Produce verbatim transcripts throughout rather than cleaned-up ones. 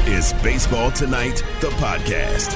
is Baseball Tonight, the podcast.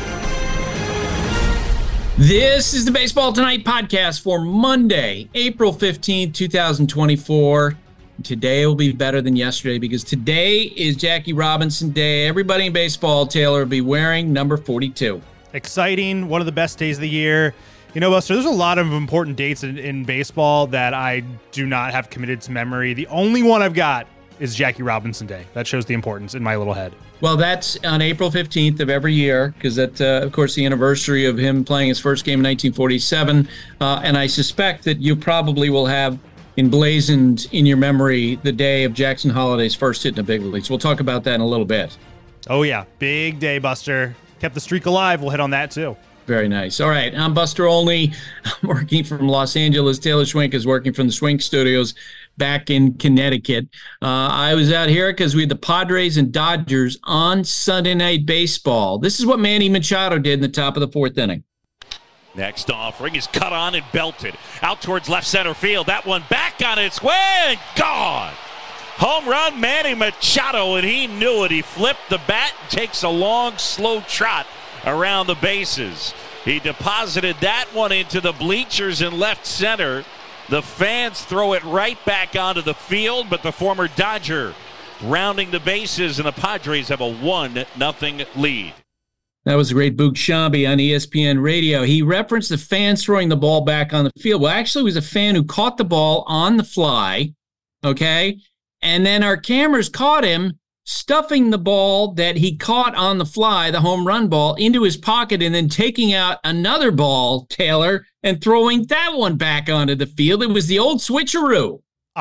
This is the Baseball Tonight podcast for Monday, April fifteenth, twenty twenty-four. Today will be better than yesterday because today is Jackie Robinson Day. Everybody in baseball, Taylor, will be wearing number forty-two. Exciting. One of the best days of the year. You know, Buster, there's a lot of important dates in, in baseball that I do not have committed to memory. The only one I've got is Jackie Robinson Day. That shows the importance in my little head. Well, that's on April fifteenth of every year because that's, uh, of course, the anniversary of him playing his first game in nineteen forty-seven. Uh, and I suspect that you probably will have emblazoned in your memory the day of Jackson Holliday's first hit in the big leagues. We'll talk about that in a little bit. Oh, yeah. Big day, Buster. Kept the streak alive. We'll hit on that, too. Very nice. All right. I'm Buster Olney. I'm working from Los Angeles. Taylor Schwenk is working from the Schwenk Studios back in Connecticut. Uh, I was out here because we had the Padres and Dodgers on Sunday Night Baseball. This is what Manny Machado did in the top of the fourth inning. Next offering is cut on and belted. Out towards left center field. That one back on its way and gone. Home run, Manny Machado, and he knew it. He flipped the bat and takes a long, slow trot around the bases. He deposited that one into the bleachers in left center. The fans throw it right back onto the field, but the former Dodger rounding the bases, and the Padres have a one nothing lead. That was a great Boog Sciambi on E S P N Radio. He referenced the fans throwing the ball back on the field. Well, actually, it was a fan who caught the ball on the fly, okay? And then our cameras caught him stuffing the ball that he caught on the fly, the home run ball, into his pocket and then taking out another ball, Taylor, and throwing that one back onto the field. It was the old switcheroo.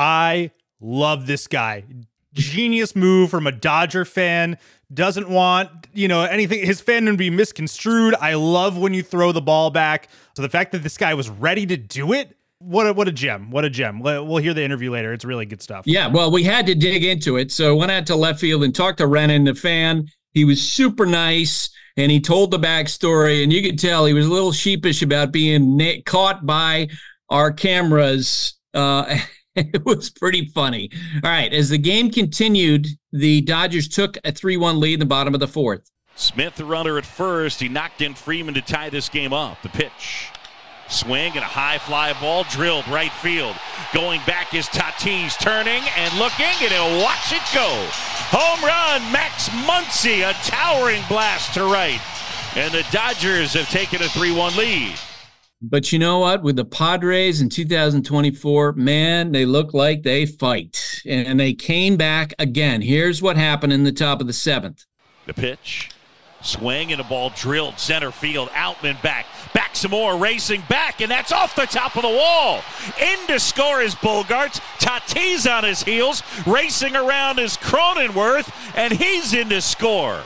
I love this guy. Genius move from a Dodger fan. Doesn't want, you know, anything, his fandom to be misconstrued. I love when you throw the ball back. So the fact that this guy was ready to do it, what a, what a gem. What a gem. We'll hear the interview later. It's really good stuff. Yeah, well, we had to dig into it. So went out to left field and talked to Renan, the fan. He was super nice, and he told the backstory, and you could tell he was a little sheepish about being na- caught by our cameras. Uh It was pretty funny. All right, as the game continued, the Dodgers took a three one lead in the bottom of the fourth. Smith, the runner at first. He knocked in Freeman to tie this game up. The pitch. Swing and a high fly ball drilled right field. Going back is Tatis, turning and looking, and he'll watch it go. Home run, Max Muncy, a towering blast to right. And the Dodgers have taken a three one lead. But you know what? With the Padres in two thousand twenty-four, man, they look like they fight. And they came back again. Here's what happened in the top of the seventh. The pitch. Swing and a ball drilled center field. Outman back. Back some more. Racing back. And that's off the top of the wall. In to score is Bogaerts. Tatis on his heels. Racing around is Cronenworth. And he's in to score.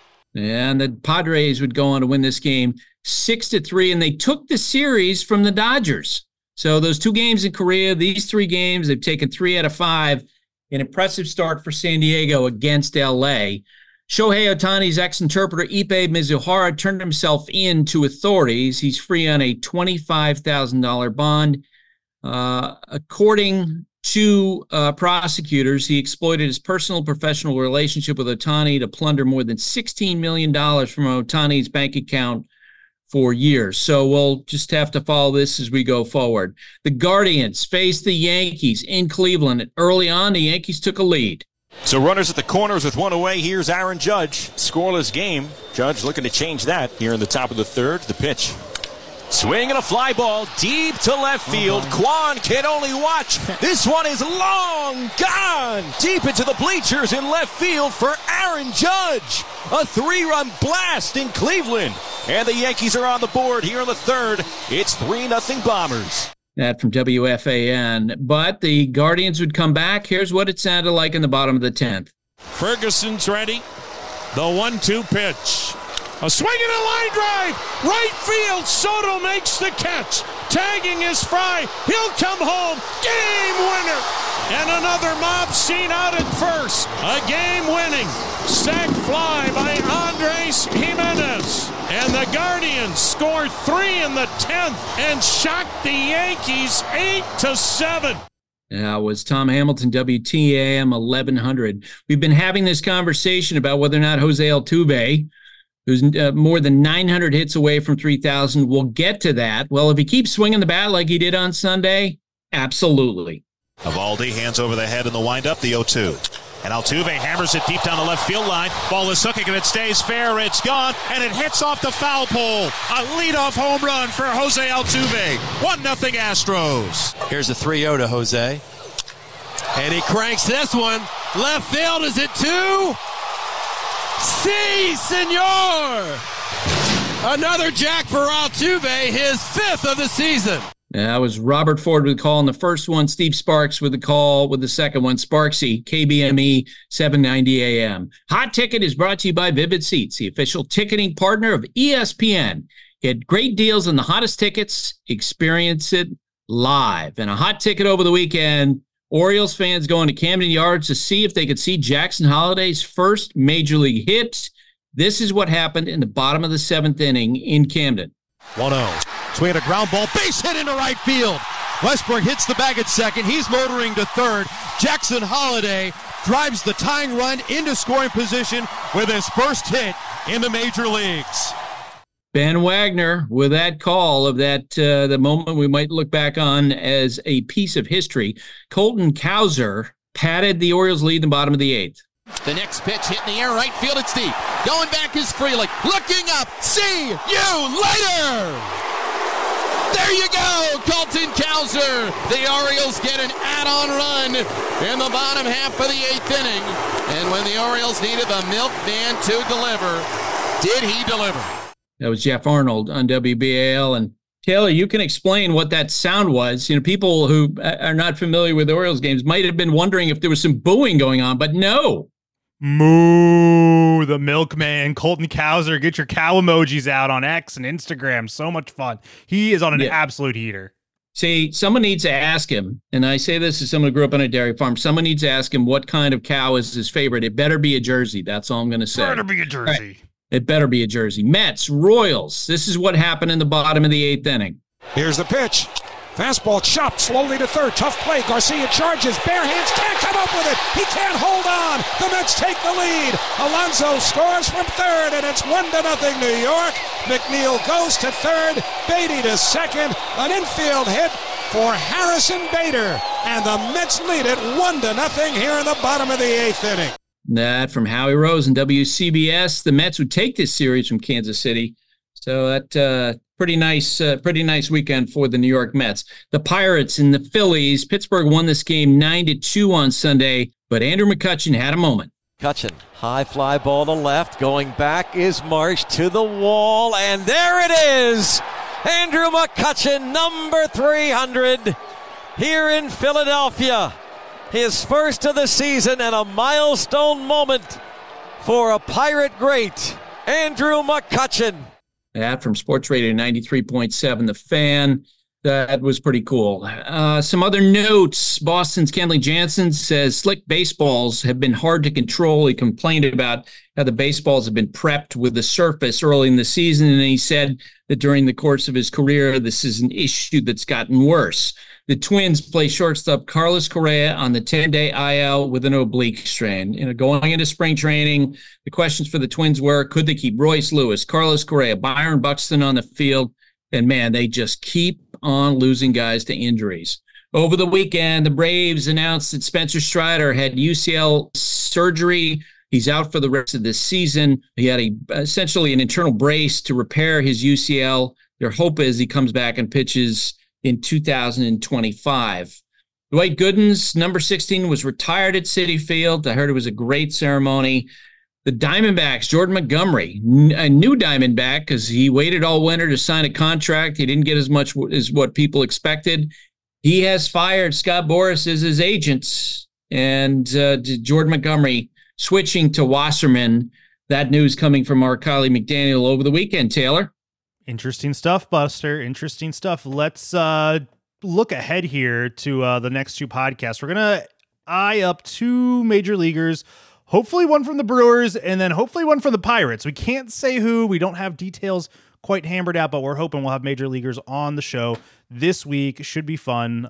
And the Padres would go on to win this game six to three, and they took the series from the Dodgers. So those two games in Korea, these three games, they've taken three out of five. An impressive start for San Diego against L A. Shohei Ohtani's ex-interpreter Ippei Mizuhara turned himself in to authorities. He's free on a twenty-five thousand dollars bond. Uh, according to uh, prosecutors, he exploited his personal professional relationship with Ohtani to plunder more than sixteen million dollars from Ohtani's bank account for years. So we'll just have to follow this as we go forward. The Guardians faced the Yankees in Cleveland. And early on, the Yankees took a lead. So runners at the corners with one away. Here's Aaron Judge. Scoreless game. Judge looking to change that here in the top of the third. The pitch. Swing and a fly ball deep to left field. Uh-huh. Kwan can only watch. This one is long gone. Deep into the bleachers in left field for Aaron Judge. A three-run blast in Cleveland. And the Yankees are on the board here in the third. It's three nothing Bombers. That from W F A N. But the Guardians would come back. Here's what it sounded like in the bottom of the tenth. Ferguson's ready. The one two pitch. A swing and a line drive. Right field. Soto makes the catch. Tagging is Fry. He'll come home. Game winner. And another mob scene out at first. A game-winning sac fly by Andres Jimenez. And the Guardians score three in the tenth and shock the Yankees eight to seven. Uh, was Tom Hamilton, W T A M eleven hundred. We've been having this conversation about whether or not Jose Altuve, who's uh, more than nine hundred hits away from three thousand, will get to that. Well, if he keeps swinging the bat like he did on Sunday, absolutely. Eovaldi hands over the head in the windup, the oh two. And Altuve hammers it deep down the left field line. Ball is hooking and it stays fair. It's gone and it hits off the foul pole. A leadoff home run for Jose Altuve. one nothing Astros. Here's a three oh to Jose. And he cranks this one. Left field, is it two? Si, senor! Another jack for Altuve, his fifth of the season. That was Robert Ford with the call on the first one. Steve Sparks with the call with the second one. Sparksy, K B M E, seven ninety A M. Hot Ticket is brought to you by Vivid Seats, the official ticketing partner of E S P N. Get great deals on the hottest tickets. Experience it live. And a hot ticket over the weekend. Orioles fans going to Camden Yards to see if they could see Jackson Holliday's first major league hit. This is what happened in the bottom of the seventh inning in Camden. one oh. Swing at a ground ball, base hit into right field. Westbrook hits the bag at second. He's motoring to third. Jackson Holliday drives the tying run into scoring position with his first hit in the major leagues. Ben Wagner with that call of that, uh, the moment we might look back on as a piece of history. Colton Cowser padded the Orioles lead in the bottom of the eighth. The next pitch hit in the air, right field, it's deep. Going back is Freely. Looking up, see you later! There you go, Colton Cowser. The Orioles get an add-on run in the bottom half of the eighth inning. And when the Orioles needed the milkman to deliver, did he deliver? That was Jeff Arnold on W B A L. And Taylor, you can explain what that sound was. You know, people who are not familiar with Orioles games might have been wondering if there was some booing going on, but no. Moo, the milkman, Colton Cowser. Get your cow emojis out on X and Instagram. So much fun. He is on an yeah. absolute heater. See, someone needs to ask him, and I say this as someone who grew up on a dairy farm, someone needs to ask him what kind of cow is his favorite. It better be a Jersey. That's all I'm going to say. It better be a Jersey. Right. It better be a Jersey. Mets, Royals. This is what happened in the bottom of the eighth inning. Here's the pitch. Fastball chopped slowly to third. Tough play. Garcia charges. Bare hands. Can't come up with it. He can't hold on. The Mets take the lead. Alonso scores from third, and it's one to nothing New York. McNeil goes to third. Beatty to second. An infield hit for Harrison Bader, and the Mets lead it one to nothing here in the bottom of the eighth inning. That from Howie Rose and W C B S. The Mets would take this series from Kansas City. So that uh, pretty nice, uh, pretty nice weekend for the New York Mets. The Pirates and the Phillies. Pittsburgh won this game nine to two on Sunday, but Andrew McCutchen had a moment. McCutchen, high fly ball to left. Going back is Marsh to the wall, and there it is. Andrew McCutchen, number three hundred, here in Philadelphia. His first of the season and a milestone moment for a Pirate great, Andrew McCutchen. That from Sports Radio ninety-three point seven, The Fan. That was pretty cool. Uh, some other notes. Boston's Kenley Jansen says slick baseballs have been hard to control. He complained about how the baseballs have been prepped with the surface early in the season, and he said that during the course of his career, this is an issue that's gotten worse. The Twins play shortstop Carlos Correa on the ten-day I L with an oblique strain. You know, going into spring training, the questions for the Twins were, could they keep Royce Lewis, Carlos Correa, Byron Buxton on the field? And, man, they just keep on losing guys to injuries. Over the weekend, the Braves announced that Spencer Strider had U C L surgery. He's out for the rest of this season. He had a essentially an internal brace to repair his U C L. Their hope is he comes back and pitches in two thousand twenty-five. Dwight Gooden's number sixteen was retired at Citi Field. I heard it was a great ceremony. The Diamondbacks, Jordan Montgomery, a new Diamondback because he waited all winter to sign a contract. He didn't get as much as what people expected. He has fired Scott Boras as his agent, and uh, Jordan Montgomery switching to Wasserman. That news coming from our colleague McDaniel over the weekend, Taylor. Interesting stuff, Buster. Interesting stuff. Let's uh, look ahead here to uh, the next two podcasts. We're going to eye up two major leaguers, hopefully one from the Brewers, and then hopefully one from the Pirates. We can't say who. We don't have details quite hammered out, but we're hoping we'll have major leaguers on the show this week. Should be fun.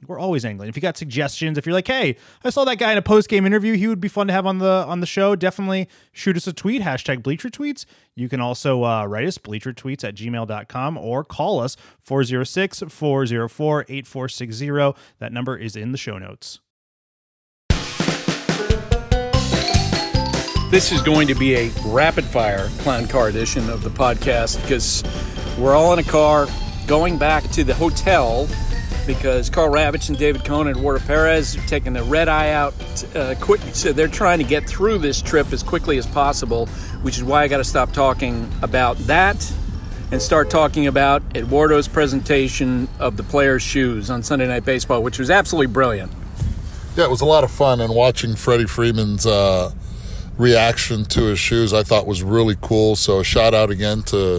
We're always angling. If you got suggestions, if you're like, hey, I saw that guy in a post-game interview, he would be fun to have on the on the show, definitely shoot us a tweet, hashtag Bleacher Tweets. You can also uh, write us, bleachertweets at gmail dot com, or call us, four oh six, four oh four, eight four six zero. That number is in the show notes. This is going to be a rapid-fire Clown Car edition of the podcast because we're all in a car going back to the hotel because Carl Ravitch and David Cohn and Eduardo Perez are taking the red eye out uh, quick. So they're trying to get through this trip as quickly as possible, which is why I got to stop talking about that and start talking about Eduardo's presentation of the players' shoes on Sunday Night Baseball, which was absolutely brilliant. Yeah, it was a lot of fun, and watching Freddie Freeman's uh, reaction to his shoes I thought was really cool. So a shout out again to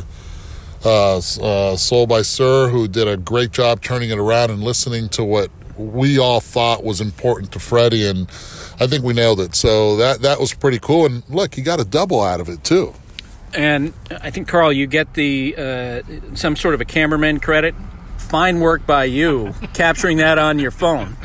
Uh, uh, Soul by Sir, who did a great job turning it around and listening to what we all thought was important to Freddie, and I think we nailed it. So that that was pretty cool. And look, you got a double out of it too. And I think, Carl, you get the uh, some sort of a cameraman credit. Fine work by you capturing that on your phone.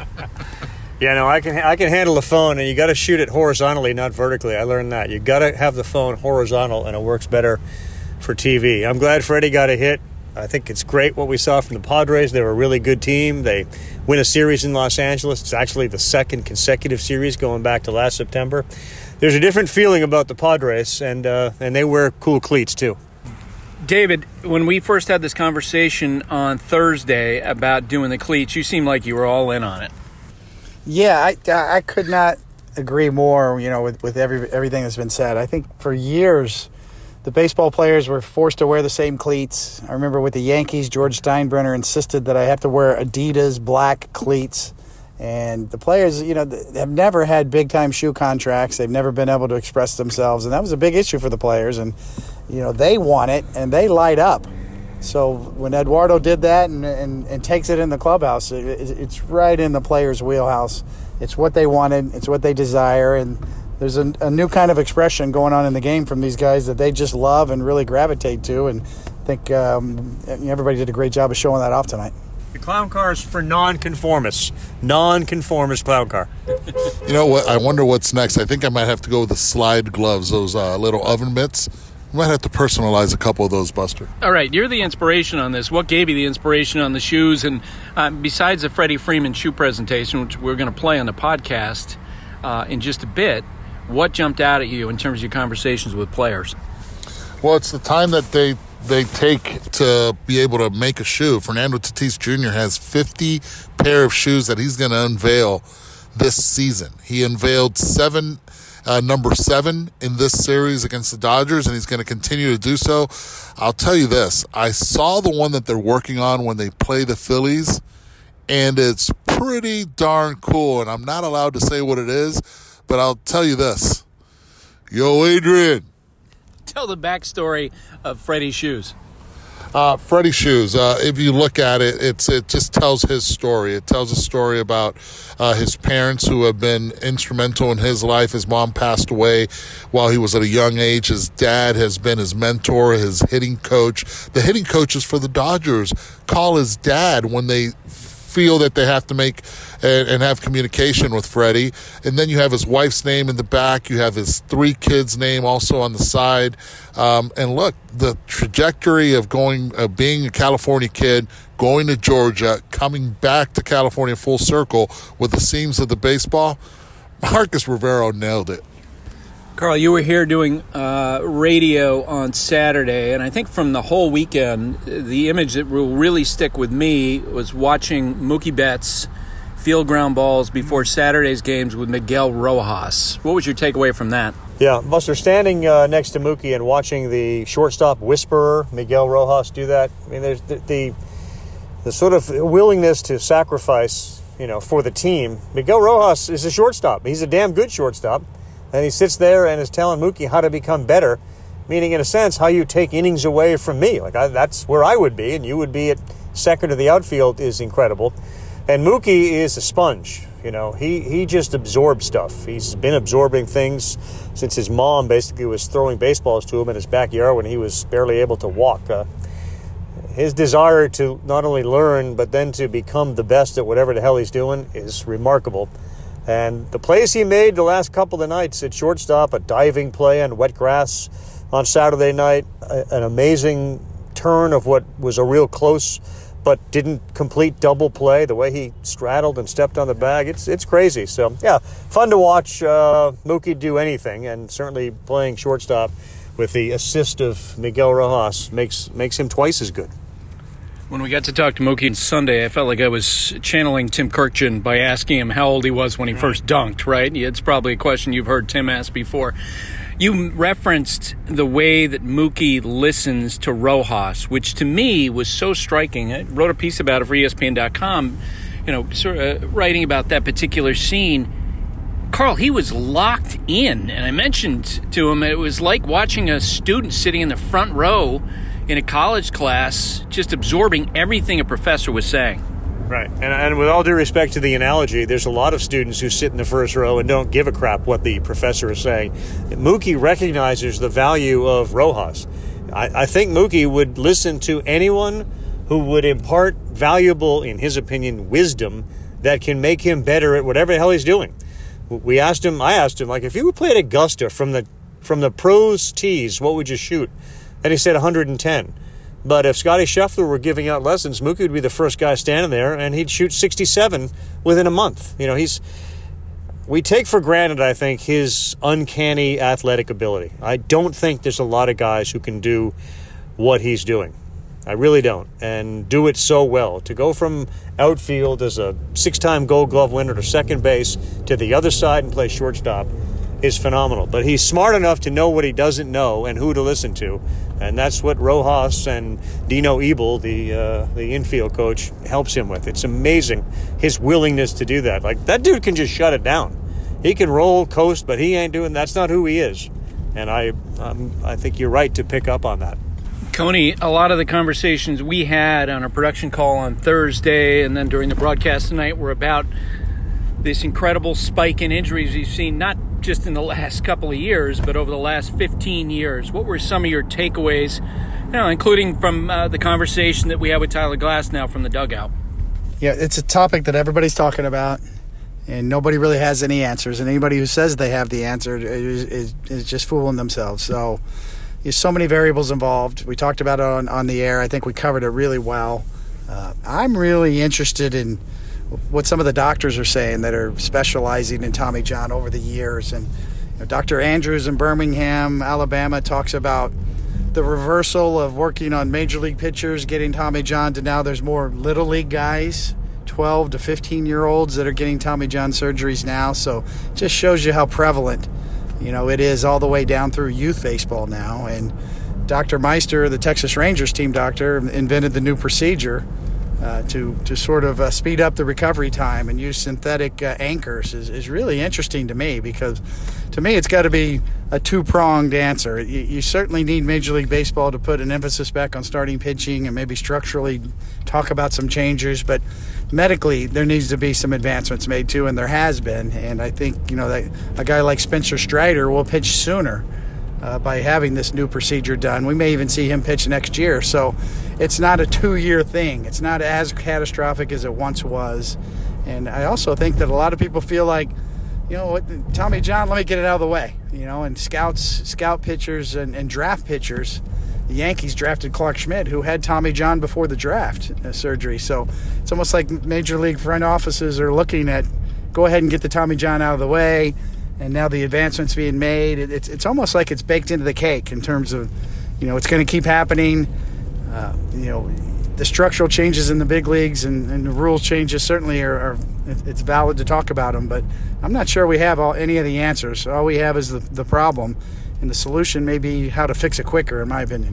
Yeah, no, I can I can handle the phone, and you got to shoot it horizontally, not vertically. I learned that. You got to have the phone horizontal, and it works better for T V. I'm glad Freddie got a hit. I think it's great what we saw from the Padres. They're a really good team. They win a series in Los Angeles. It's actually the second consecutive series going back to last September. There's a different feeling about the Padres, and uh, and they wear cool cleats too. David, when we first had this conversation on Thursday about doing the cleats, you seemed like you were all in on it. Yeah, I, I could not agree more, you know, with, with every everything that's been said. I think for years the baseball players were forced to wear the same cleats. I remember with the Yankees, George Steinbrenner insisted that I have to wear Adidas black cleats. And the players, you know, have never had big-time shoe contracts. They've never been able to express themselves. And that was a big issue for the players. And, you know, they want it, and they light up. So when Eduardo did that and, and, and takes it in the clubhouse, it, it's right in the players' wheelhouse. It's what they wanted. It's what they desire. And there's a, a new kind of expression going on in the game from these guys that they just love and really gravitate to. And I think um, everybody did a great job of showing that off tonight. The clown car is for non-conformists. Non-conformist clown car. You know what? I wonder what's next. I think I might have to go with the slide gloves, those uh, little oven mitts. I might have to personalize a couple of those, Buster. All right, you're the inspiration on this. What gave you the inspiration on the shoes? And uh, besides the Freddie Freeman shoe presentation, which we're going to play on the podcast uh, in just a bit, what jumped out at you in terms of your conversations with players? Well, it's the time that they they take to be able to make a shoe. Fernando Tatis Junior has fifty pair of shoes that he's going to unveil this season. He unveiled seven, uh, number seven in this series against the Dodgers, and he's going to continue to do so. I'll tell you this. I saw the one that they're working on when they play the Phillies, and it's pretty darn cool, and I'm not allowed to say what it is, but I'll tell you this. Yo, Adrian. Tell the backstory of Freddie's shoes. Uh, Freddie's shoes, uh, if you look at it, it's it just tells his story. It tells a story about uh, his parents who have been instrumental in his life. His mom passed away while he was at a young age. His dad has been his mentor, his hitting coach. The hitting coaches for the Dodgers call his dad when they feel that they have to make and, and have communication with Freddie. And then you have his wife's name in the back. You have his three kids' name also on the side. Um, and look, the trajectory of going, uh, being a California kid, going to Georgia, coming back to California full circle with the seams of the baseball, Marcus Rivero nailed it. Carl, you were here doing uh, radio on Saturday, and I think from the whole weekend, the image that will really stick with me was watching Mookie Betts field ground balls before Saturday's games with Miguel Rojas. What was your takeaway from that? Yeah, Buster, standing uh, next to Mookie and watching the shortstop whisperer, Miguel Rojas, do that, I mean, there's the, the, the sort of willingness to sacrifice, you know, for the team. Miguel Rojas is a shortstop. He's a damn good shortstop. And he sits there and is telling Mookie how to become better, meaning, in a sense, how you take innings away from me. Like I, that's where I would be, and you would be at second to the outfield is incredible. And Mookie is a sponge. You know, he, he just absorbs stuff. He's been absorbing things since his mom basically was throwing baseballs to him in his backyard when he was barely able to walk. Uh, his desire to not only learn, but then to become the best at whatever the hell he's doing is remarkable. And the plays he made the last couple of nights at shortstop, a diving play on wet grass on Saturday night, an amazing turn of what was a real close but didn't complete double play, the way he straddled and stepped on the bag, it's it's crazy. So, yeah, fun to watch uh, Mookie do anything, and certainly playing shortstop with the assist of Miguel Rojas makes makes him twice as good. When we got to talk to Mookie on Sunday, I felt like I was channeling Tim Kurkjian by asking him how old he was when he first dunked, right? It's probably a question you've heard Tim ask before. You referenced the way that Mookie listens to Rojas, which to me was so striking. I wrote a piece about it for E S P N dot com, you know, sort of writing about that particular scene. Carl, he was locked in, and I mentioned to him it was like watching a student sitting in the front row in a college class, just absorbing everything a professor was saying. Right, and, and with all due respect to the analogy, there's a lot of students who sit in the first row and don't give a crap what the professor is saying. Mookie recognizes the value of Rojas. I, I think Mookie would listen to anyone who would impart valuable, in his opinion, wisdom that can make him better at whatever the hell he's doing. We asked him, I asked him, like, if you would play at Augusta from the from the pros tees, what would you shoot? And he said one hundred ten. But if Scotty Scheffler were giving out lessons, Mookie would be the first guy standing there, and he'd shoot sixty-seven within a month. You know, he's. We take for granted, I think, his uncanny athletic ability. I don't think there's a lot of guys who can do what he's doing. I really don't, and do it so well. To go from outfield as a six-time Gold Glove winner to second base to the other side and play shortstop is phenomenal. But he's smart enough to know what he doesn't know and who to listen to, and that's what Rojas and Dino Ebel, the uh, the infield coach, helps him with. It's amazing his willingness to do that. Like, that dude can just shut it down. He can roll, coast, but he ain't doing. That's not who he is. And I um, I think you're right to pick up on that. Coney, a lot of the conversations we had on our production call on Thursday and then during the broadcast tonight were about this incredible spike in injuries we've seen, not just in the last couple of years, but over the last fifteen years. What were some of your takeaways, you know, including from uh, the conversation that we had with Tyler Glasnow from the dugout? Yeah, it's a topic that everybody's talking about, and nobody really has any answers. And anybody who says they have the answer is, is, is just fooling themselves. So there's so many variables involved. We talked about it on, on the air. I think we covered it really well. Uh, I'm really interested in what some of the doctors are saying that are specializing in Tommy John over the years. And you know, Doctor Andrews in Birmingham, Alabama, talks about the reversal of working on major league pitchers, getting Tommy John, to now there's more little league guys, twelve to fifteen year olds that are getting Tommy John surgeries now. So it just shows you how prevalent, you know, it is all the way down through youth baseball now. And Doctor Meister, the Texas Rangers team doctor, invented the new procedure Uh, to to sort of uh, speed up the recovery time and use synthetic uh, anchors is, is really interesting to me, because to me it's got to be a two-pronged answer. You, you certainly need Major League Baseball to put an emphasis back on starting pitching and maybe structurally talk about some changes, but medically there needs to be some advancements made too, and there has been. And I think, you know, that a guy like Spencer Strider will pitch sooner Uh, by having this new procedure done. We may even see him pitch next year. So it's not a two-year thing. It's not as catastrophic as it once was. And I also think that a lot of people feel like, you know what, Tommy John, let me get it out of the way. You know, and scouts, scout pitchers and, and draft pitchers, the Yankees drafted Clark Schmidt, who had Tommy John before the draft uh, surgery. So it's almost like Major League front offices are looking at, go ahead and get the Tommy John out of the way. And now the advancements being made, it, it's it's almost like it's baked into the cake in terms of, you know, it's going to keep happening. Uh, you know, the structural changes in the big leagues and, and the rule changes certainly are, are, it's valid to talk about them, but I'm not sure we have all, any of the answers. All we have is the, the problem, and the solution may be how to fix it quicker, in my opinion.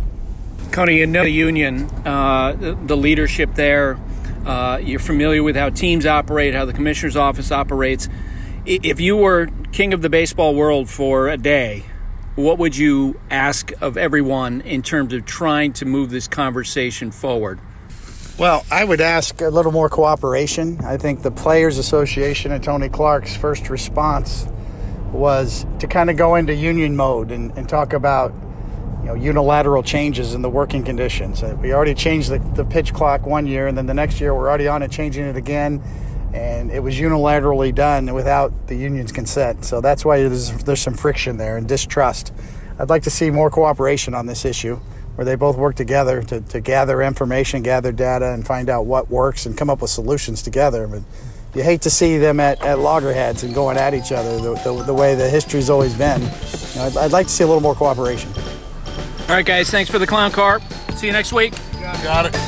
Coney, you know the union, uh, the, the leadership there. Uh, you're familiar with how teams operate, how the commissioner's office operates. If you were king of the baseball world for a day, what would you ask of everyone in terms of trying to move this conversation forward? Well, I would ask a little more cooperation. I think the Players Association and Tony Clark's first response was to kind of go into union mode and, and talk about you know, unilateral changes in the working conditions. Uh, we already changed the, the pitch clock one year, and then the next year we're already on it, changing it again, and it was unilaterally done without the union's consent. So that's why there's, there's some friction there and distrust. I'd like to see more cooperation on this issue, where they both work together to, to gather information, gather data, and find out what works and come up with solutions together. But you hate to see them at, at loggerheads and going at each other the, the, the way the history's always been. You know, I'd, I'd like to see a little more cooperation. All right, guys, thanks for the clown car. See you next week. Got it.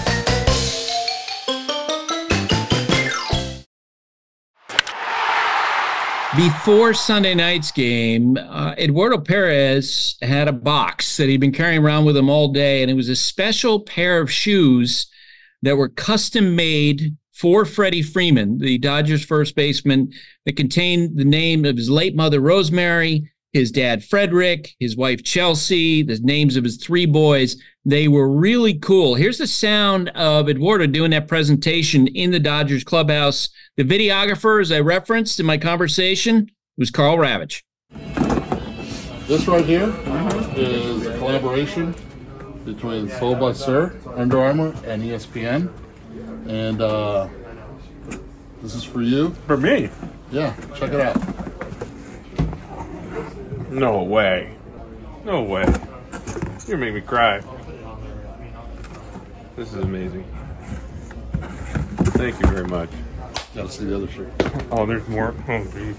Before Sunday night's game, uh, Eduardo Perez had a box that he'd been carrying around with him all day, and it was a special pair of shoes that were custom made for Freddie Freeman, the Dodgers first baseman, that contained the name of his late mother, Rosemary, his dad, Frederick, his wife, Chelsea, the names of his three boys. They were really cool. Here's the sound of Eduardo doing that presentation in the Dodgers clubhouse. The videographer, as I referenced in my conversation, was Karl Ravech. This right here is a collaboration between Soul by Sir, Under Armour, and E S P N. And uh, this is for you. For me? Yeah, check it out. No way. No way. You're gonna make me cry. This is amazing. Thank you very much. Gotta see the other shirt. Oh, there's more. Oh, geez.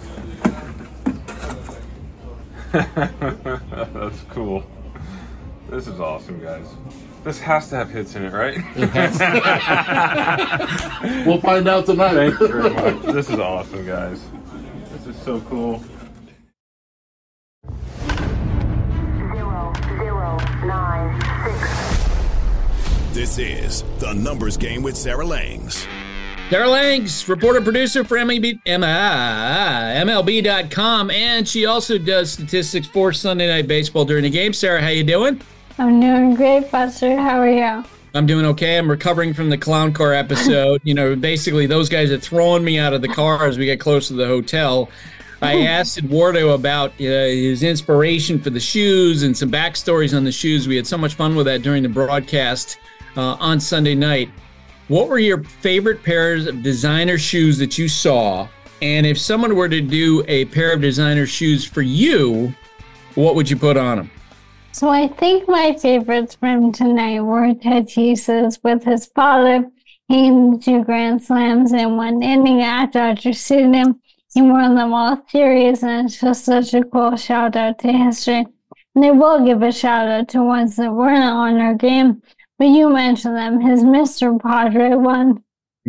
That's cool. This is awesome, guys. This has to have hits in it, right? It has to. We'll find out tonight. Thank you very much. This is awesome, guys. This is so cool. Zero, zero, nine, six. This is The Numbers Game with Sarah Langs. Sarah Langs, reporter, producer for M L B, M L B dot com, and she also does statistics for Sunday Night Baseball during the game. Sarah, how you doing? I'm doing great, Buster. How are you? I'm doing okay. I'm recovering from the clown car episode. You know, basically those guys are throwing me out of the car as we get close to the hotel. I asked Eduardo about uh, his inspiration for the shoes and some backstories on the shoes. We had so much fun with that during the broadcast uh, on Sunday night. What were your favorite pairs of designer shoes that you saw? And if someone were to do a pair of designer shoes for you, what would you put on them? So I think my favorites from tonight were Tatis's with his father hitting two grand slams in one inning at Dodger Stadium. He won them all series, and it's just such a cool shout out to history. And I will give a shout out to ones that weren't on our game, but you mentioned them. His Mister Padre one.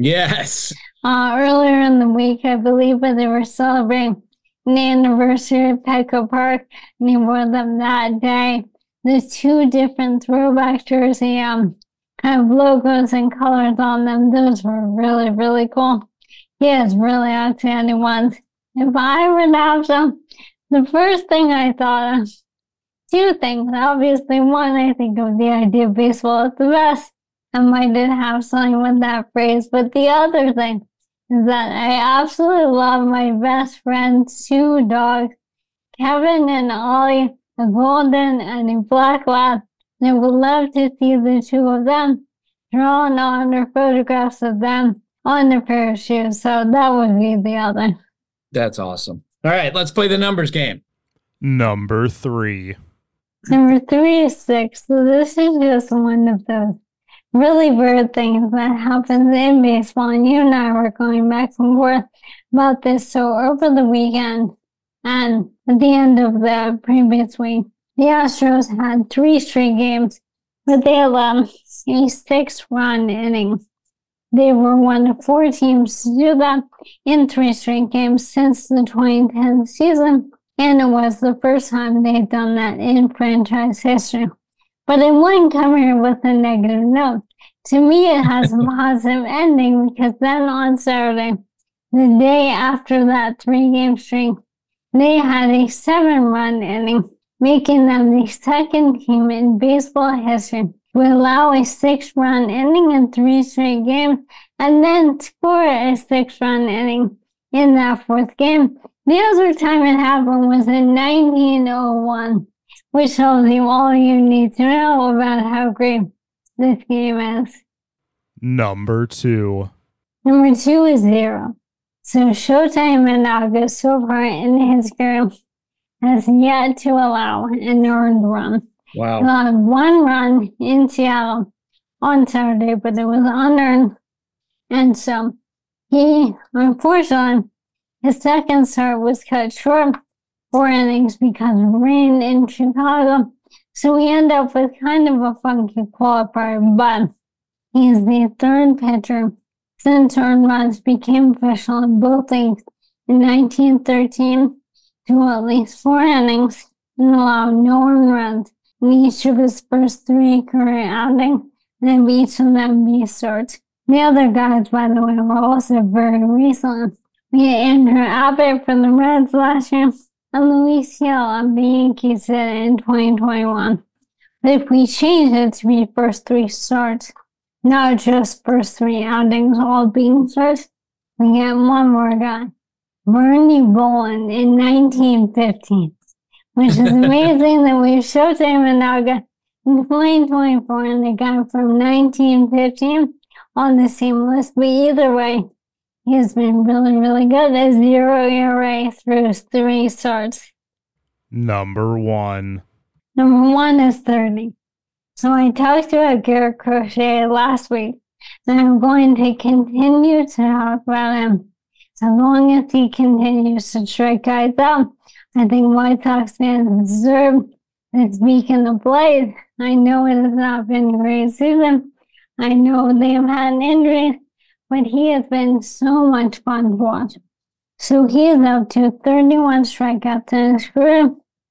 Yes. Uh, earlier in the week, I believe, when they were celebrating the anniversary of Petco Park, and he wore them that day. The two different throwback jersey um, kind of logos and colors on them, those were really, really cool. He has really outstanding ones. If I were to have some, the first thing I thought of, two things. Obviously, one, I think of the idea of baseball at the best. I might have something with that phrase. But the other thing is that I absolutely love my best friend's two dogs, Kevin and Ollie, a golden and a black lab. And I would love to see the two of them drawn on or photographs of them on a pair of shoes. So that would be the other. That's awesome. All right, let's play the numbers game. Number three. Number three is six. So this is just one of those really weird things that happens in baseball. And you and I were going back and forth about this. So over the weekend and at the end of the previous week, the Astros had three straight games where they allowed a six-run inning. They were one of four teams to do that in three straight games since the twenty ten season. And it was the first time they'd done that in franchise history. But I wouldn't come here with a negative note. To me, it has a positive ending because then on Saturday, the day after that three-game streak, they had a seven-run inning, making them the second team in baseball history to allow a six-run inning in three straight games and then score a six-run inning in that fourth game. The other time it happened was in nineteen oh one, which tells you all you need to know about how great this game is. Number two. Number two is zero. So Shota Imanaga so far in his career has yet to allow an earned run. Wow. He allowed one run in Seattle on Saturday, but it was unearned. And so he, unfortunately, his second start was cut short, four innings because of rain in Chicago. So we end up with kind of a funky qualifier, but he's the third pitcher since earned runs became official in both leagues in nineteen thirteen to at least four innings and allow no earned runs in each of his first three career outings, and each of them be starts. The other guys, by the way, were also very recent. We had Andrew Abbott for the Reds last year, and Luis Hill on the Yankees in twenty twenty-one. But if we change it to be first three starts, not just first three outings all being starts, we get one more guy, Bernie Boland in nineteen fifteen, which is amazing that we showed Imanaga in twenty twenty-four and the guy from nineteen fifteen on the same list. But either way, he's been really, really good at zero E R A through his three starts. Number one. Number one is thirty. So I talked about Garrett Crochet last week, and I'm going to continue to talk about him. As long as he continues to strike guys out, I think White Sox fans deserve this beacon of light. I know it has not been a great season. I know they have had an injury, but he has been so much fun to watch. So he is up to thirty-one strikeouts in his career,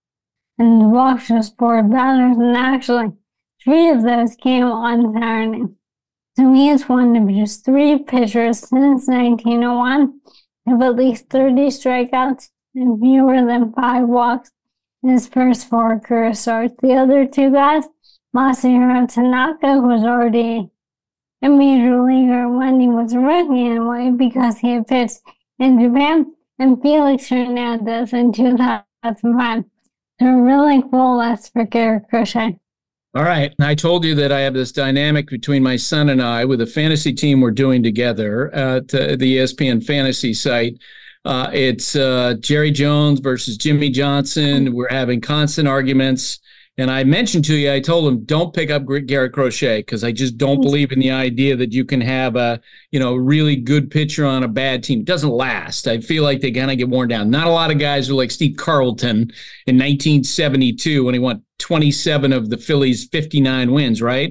and walks just four batters, and actually, three of those came on Saturday. So he is one of just three pitchers since nineteen oh one to have at least thirty strikeouts and fewer than five walks in his first four career starts. The other two guys, Masahiro Tanaka, who was already a major leaguer when he was a rookie in a way because he had pitched in Japan, and Felix Hernandez in two thousand five. So a really cool list for Garrett Crochet. All right. I told you that I have this dynamic between my son and I with a fantasy team we're doing together at uh, the E S P N fantasy site. Uh, it's uh, Jerry Jones versus Jimmy Johnson. We're having constant arguments. And I mentioned to you, I told him, don't pick up Garrett Crochet because I just don't believe in the idea that you can have a, you know, really good pitcher on a bad team. It doesn't last. I feel like they kind of get worn down. Not a lot of guys are like Steve Carlton in nineteen seventy-two when he won twenty-seven of the Phillies' fifty-nine wins, right?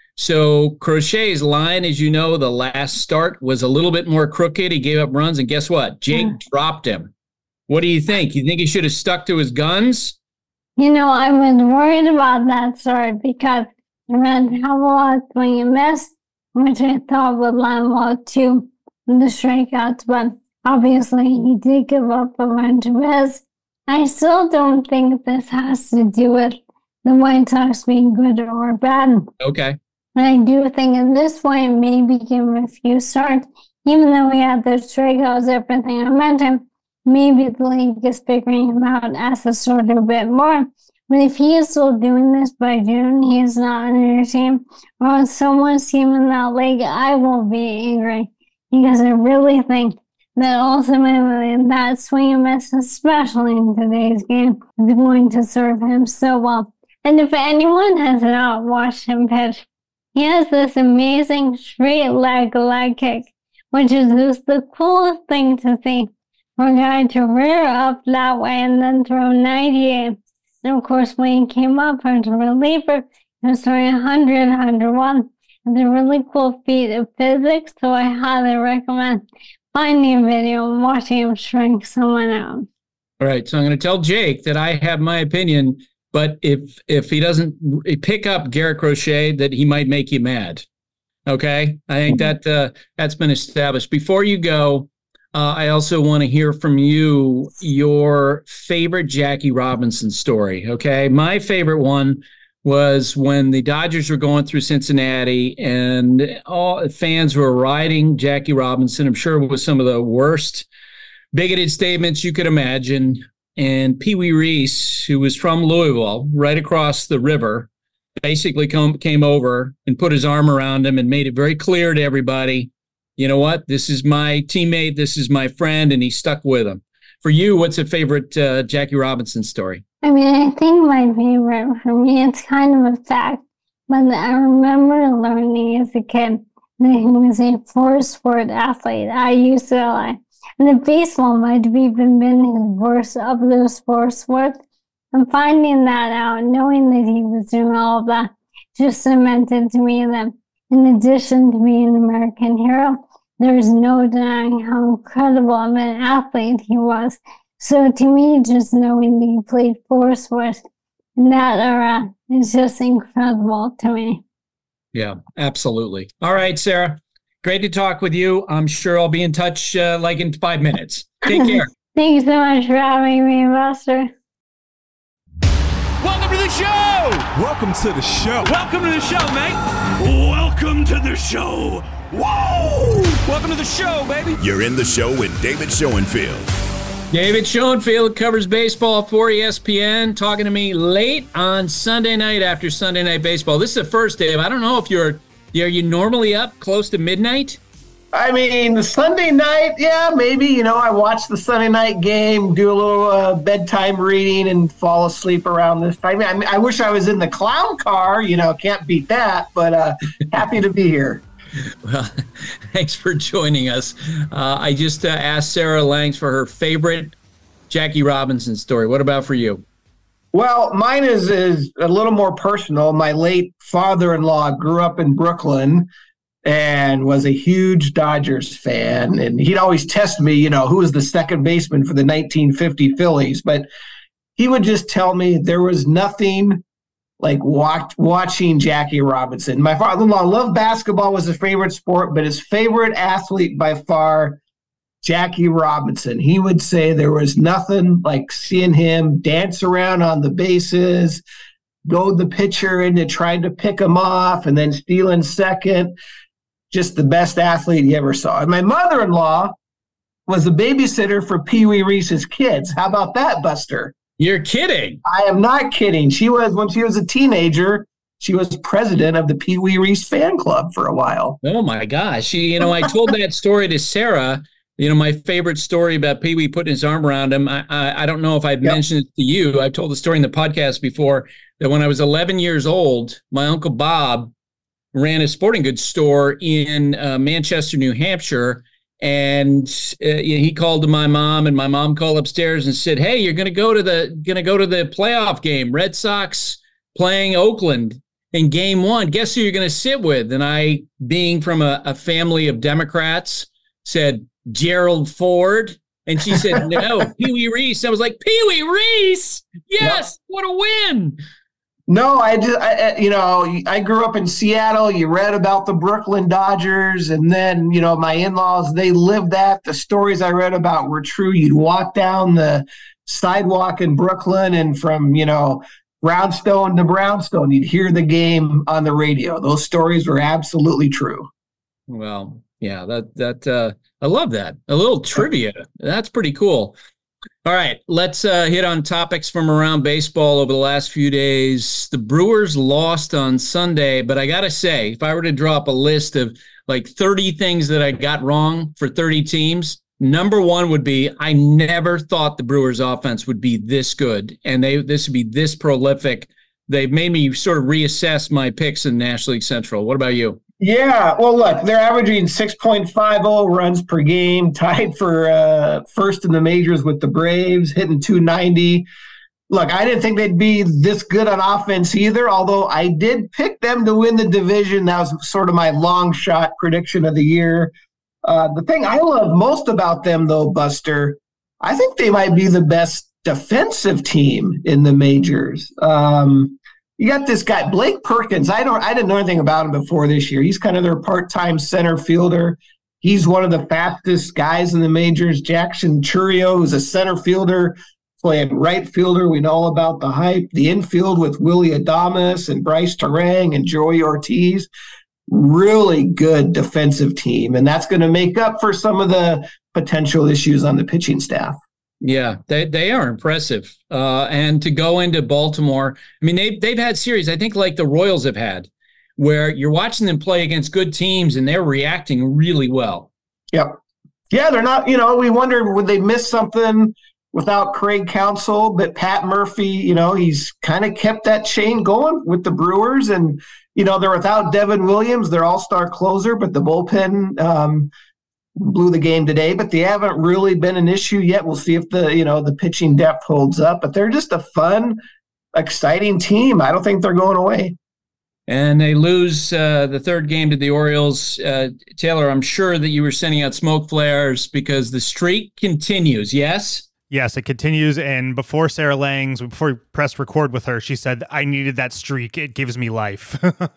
So Crochet's line, as you know, the last start was a little bit more crooked. He gave up runs, and guess what? Jake mm. dropped him. What do you think? You think he should have stuck to his guns? You know, I was worried about that start because the Reds have a lot of swing and miss, which I thought would lend well to the strikeouts, but obviously he did give up a bunch of hits. I still don't think this has to do with the White Sox being good or bad. Okay. But I do think at this point, maybe give him a few starts, even though we had the strikeouts, everything I mentioned. Maybe the league is figuring him out as a starter a bit more. But if he is still doing this by June, he is not on your team, or on someone's team in that league, I will be angry. Because I really think that ultimately that swing and miss, especially in today's game, is going to serve him so well. And if anyone has not watched him pitch, he has this amazing straight leg leg kick, which is just the coolest thing to see. For a guy to rear up that way and then throw ninety-eight. And of course, when he came up as a reliever, he was throwing one hundred, one oh one. It's a really cool feat of physics, so I highly recommend finding a video and watching him strike someone out. All right, so I'm going to tell Jake that I have my opinion, but if if he doesn't pick up Garrett Crochet, that he might make you mad. Okay? I think that uh, that's been established. Before you go, Uh, I also want to hear from you your favorite Jackie Robinson story, okay? My favorite one was when the Dodgers were going through Cincinnati and all fans were riding Jackie Robinson. I'm sure it was some of the worst bigoted statements you could imagine. and Pee Wee Reese, who was from Louisville, right across the river, basically come, came over and put his arm around him and made it very clear to everybody, you know what, this is my teammate, this is my friend, and he stuck with him. For you, what's a favorite uh, Jackie Robinson story? I mean, I think my favorite, for me, it's kind of a fact, but I remember learning as a kid that he was a four-sport athlete at U C L A. And the baseball might have even been his worst of those four sports. And finding that out, knowing that he was doing all of that, just cemented to me that in addition to being an American hero, there's no denying how incredible of an athlete he was. So to me, just knowing that he played four sports in that era is just incredible to me. Yeah, absolutely. All right, Sarah. Great to talk with you. I'm sure I'll be in touch uh, like in five minutes. Take care. Thank you so much for having me, Buster. Welcome to the show. Welcome to the show. Welcome to the show, mate. Welcome to the show. Whoa! Welcome to the show, baby. You're in the show with David Schoenfield. David Schoenfield covers baseball for E S P N, talking to me late on Sunday night after Sunday Night Baseball. This is the first, Dave. I don't know if you're, are you normally up close to midnight? I mean, the Sunday night, yeah, maybe. You know, I watch the Sunday night game, do a little uh, bedtime reading, and fall asleep around this time. I mean, I wish I was in the clown car. You know, can't beat that, but uh, happy to be here. Well, thanks for joining us. Uh, I just uh, asked Sarah Langs for her favorite Jackie Robinson story. What about for you? Well, mine is, is a little more personal. My late father-in-law grew up in Brooklyn and was a huge Dodgers fan. And he'd always test me, you know, who was the second baseman for the nineteen fifty Phillies. But he would just tell me there was nothing like watch, watching Jackie Robinson. My father-in-law loved basketball, was his favorite sport, but his favorite athlete by far, Jackie Robinson. He would say there was nothing like seeing him dance around on the bases, goad the pitcher into trying to pick him off, and then stealing second. Just the best athlete he ever saw. And my mother-in-law was a babysitter for Pee Wee Reese's kids. How about that, Buster? You're kidding. I am not kidding. She was, when she was a teenager, she was president of the Pee Wee Reese fan club for a while. Oh, my gosh. She, you know, I told that story to Sarah. You know, my favorite story about Pee Wee putting his arm around him. I, I, I don't know if I've yep. mentioned it to you. I've told the story in the podcast before that when I was eleven years old, my Uncle Bob ran a sporting goods store in uh, Manchester, New Hampshire. And uh, he called to my mom, and my mom called upstairs and said, "Hey, you're going to go to the going to go to the playoff game. Red Sox playing Oakland in game one. Guess who you're going to sit with?" And I, being from a, a family of Democrats, said Gerald Ford. And she said, "No, Pee Wee Reese." I was like, "Pee Wee Reese? Yes, yep. What a win!" No, I just, I, you know, I grew up in Seattle. You read about the Brooklyn Dodgers, and then, you know, my in-laws, they lived that. The stories I read about were true. You'd walk down the sidewalk in Brooklyn, and from, you know, Brownstone to Brownstone, you'd hear the game on the radio. Those stories were absolutely true. Well, yeah, that, that, uh, I love that. A little trivia. That's pretty cool. All right, let's uh, hit on topics from around baseball over the last few days. The Brewers lost on Sunday, but I got to say, if I were to drop a list of like thirty things that I got wrong for thirty teams, number one would be I never thought the Brewers offense would be this good, and they this would be this prolific. They've made me sort of reassess my picks in National League Central. What about you? Yeah, well, look, they're averaging six point five oh runs per game, tied for uh, first in the majors with the Braves, hitting two ninety. Look, I didn't think they'd be this good on offense either, although I did pick them to win the division. That was sort of my long shot prediction of the year. Uh, the thing I love most about them, though, Buster, I think they might be the best defensive team in the majors. Um You got this guy, Blake Perkins. I don't. I didn't know anything about him before this year. He's kind of their part-time center fielder. He's one of the fastest guys in the majors. Jackson Chourio, who's a center fielder, playing right fielder. We know all about the hype. The infield with Willie Adames and Bryce Terang and Joey Ortiz. Really good defensive team, and that's going to make up for some of the potential issues on the pitching staff. Yeah, they, they are impressive. Uh, and to go into Baltimore, I mean, they've, they've had series, I think like the Royals have had, where you're watching them play against good teams and they're reacting really well. Yep. Yeah, they're not, you know, we wondered would they miss something without Craig Counsell, but Pat Murphy, you know, he's kind of kept that chain going with the Brewers. And, you know, they're without Devin Williams, their all-star closer, but the bullpen um, blew the game today, but they haven't really been an issue yet. We'll see if the, you know, the pitching depth holds up, but they're just a fun, exciting team. I don't think they're going away. And they lose uh, the third game to the Orioles. Uh, Taylor, I'm sure that you were sending out smoke flares because the streak continues, yes? Yes, it continues. And before Sarah Langs, before we pressed record with her, she said, I needed that streak. It gives me life.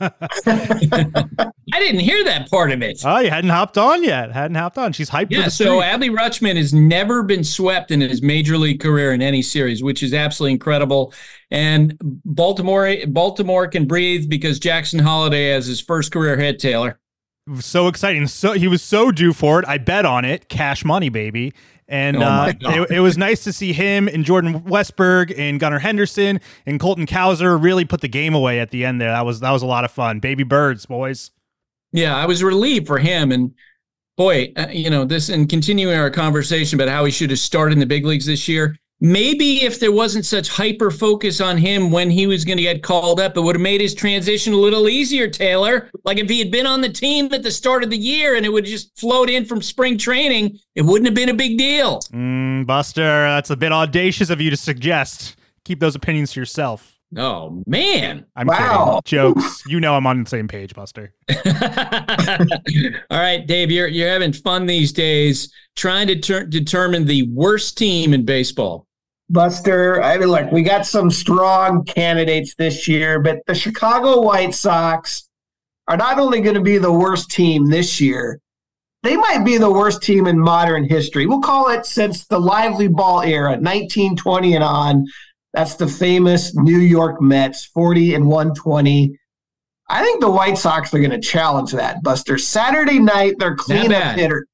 I didn't hear that part of it. Oh, you hadn't hopped on yet. Hadn't hopped on. She's hyped yeah, for the streak. So Adley Rutschman has never been swept in his major league career in any series, which is absolutely incredible. And Baltimore, Baltimore can breathe because Jackson Holliday has his first career hit, Taylor. So exciting. So he was so due for it. I bet on it. Cash money, baby. And oh uh, it, it was nice to see him and Jordan Westberg and Gunnar Henderson and Colton Cowser really put the game away at the end there. That was that was a lot of fun. Baby birds, boys. Yeah, I was relieved for him. And boy, uh, you know, this and continuing our conversation about how he should have started in the big leagues this year. Maybe if there wasn't such hyper focus on him when he was going to get called up, it would have made his transition a little easier, Taylor. Like if he had been on the team at the start of the year and it would just float in from spring training, it wouldn't have been a big deal. Mm, Buster, that's a bit audacious of you to suggest. Keep those opinions to yourself. Oh, man. I'm wow. kidding. Jokes. You know I'm on the same page, Buster. All right, Dave, you're you're having fun these days trying to ter- determine the worst team in baseball. Buster, I mean, look, we got some strong candidates this year, but the Chicago White Sox are not only going to be the worst team this year, they might be the worst team in modern history. We'll call it since the lively ball era, nineteen twenty and on. That's the famous New York Mets, forty and one twenty. I think the White Sox are going to challenge that, Buster. Saturday night, their cleanup hitter.